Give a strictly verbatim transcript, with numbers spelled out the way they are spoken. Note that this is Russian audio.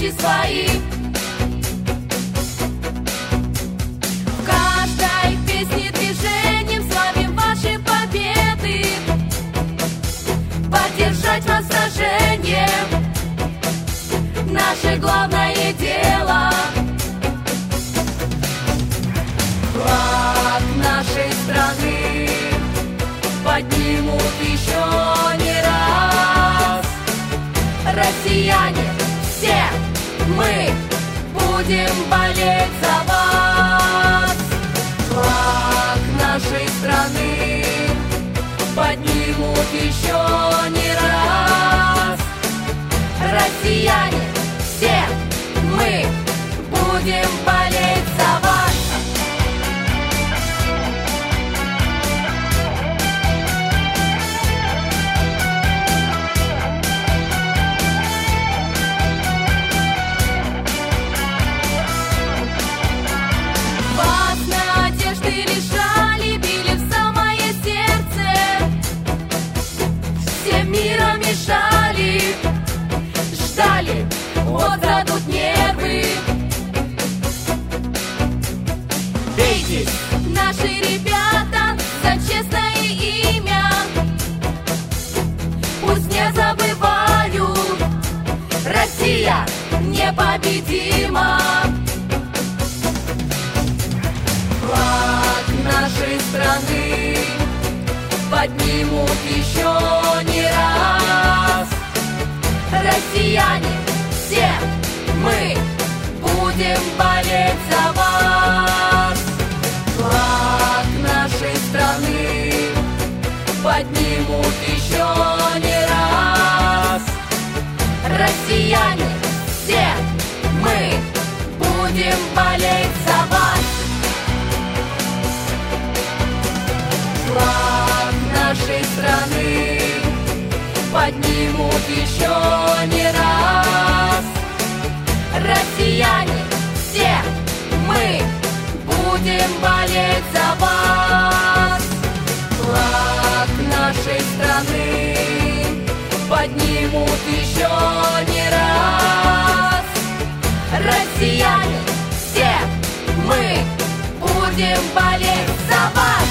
плечи свои. В каждой песне движением славим ваши победы, поддержать вас в сражении — наше главное дело. Флаг нашей страны поднимут еще не раз. Россияне, все мы будем болеть за вас. Флаг нашей страны поднимут еще не раз. Россияне, все мы будем болеть за вас. Мешали, ждали, вот дадут нервы. Бейтесь, наши ребята, за честное имя. Пусть не забывают, Россия непобедима. Флаг нашей страны поднимут еще не раз. Россияне, все мы будем болеть за вас. Флаг нашей страны поднимут еще не раз. Россияне, все мы будем болеть за вас. Флаг нашей страны поднимут еще не раз. Россияне, все мы будем болеть за вас. Флаг нашей страны поднимут еще не раз. Россияне, все мы будем болеть за вас.